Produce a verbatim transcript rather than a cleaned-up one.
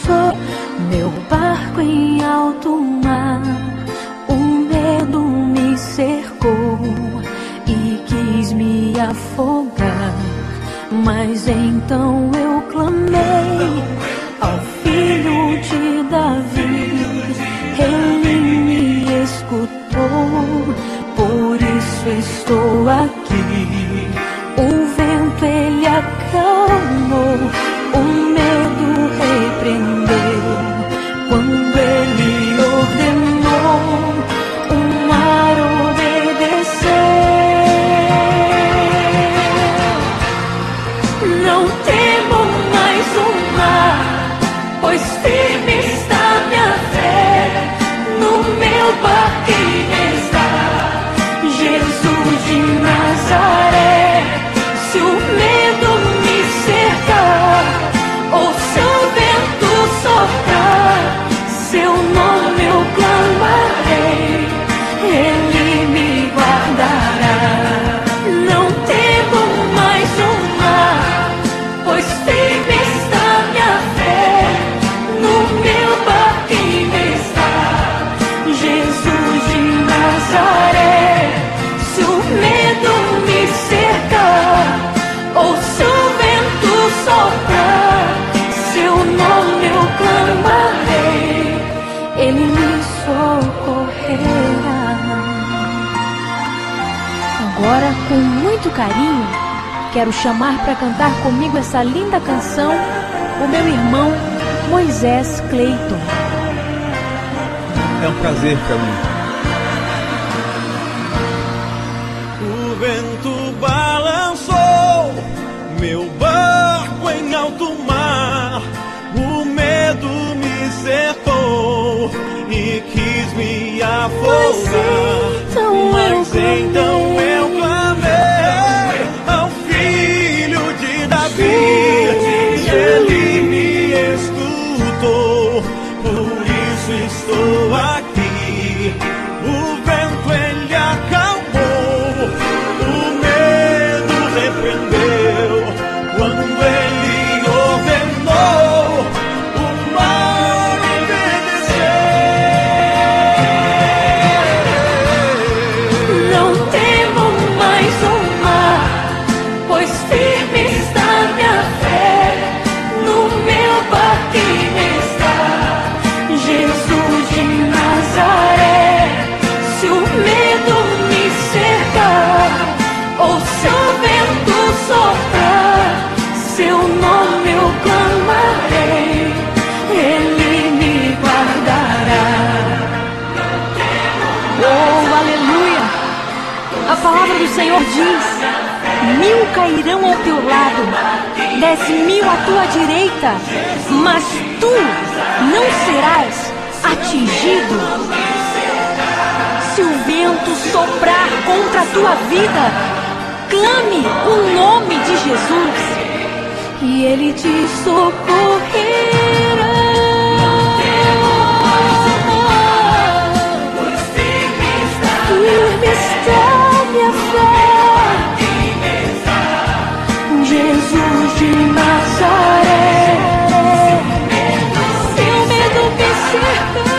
sou, meu barco em alto mar. O medo me cercou e quis me afogar, mas então eu clamei ao Filho de Davi. Ele me escutou, por isso estou aqui. O vento ele acalmou, o medo repreendeu. Quando ele ordenou, o mar obedeceu. Não temo mais o mar, pois firme está minha fé. No meu barquinho está Jesus de Nazaré. Se o medo me cercar, ou se o vento soprar, seu nome eu clamarei, ele me guardará. Não temo mais o mar, pois firme está minha fé. No meu barquinho está Jesus de Nazaré. Se o medo me cercar, ou se o vento soprar, seu nome eu clamarei, ele me socorrerá. Agora, com muito carinho, quero chamar para cantar comigo essa linda canção o meu irmão Moisés Cleiton. É um prazer para mim. O vento balançou meu barco em alto mar, o medo me cercou e quis me afogar. Mas então eu clamei ao Filho de Davi, e ele me escutou, por isso estou aqui. O vento ele acalmou, o medo repreendeu. Quando ele ordenou, o mar obedeceu. Não temo mais o mar, pois firme está minha fé. No meu barquinho está Jesus de Nazaré. Se o medo me cercar, ou se o vento soprar, seu nome eu clamarei, ele me guardará. Oh, aleluia! A palavra do Senhor diz: mil cairão ao teu lado, dez mil à tua direita, mas tu não serás atingido. Se o vento soprar contra a tua vida, clame o nome de Jesus e ele te socorrerá. Firme está minha fé, Jesus de Nazaré. Seu medo me cerca,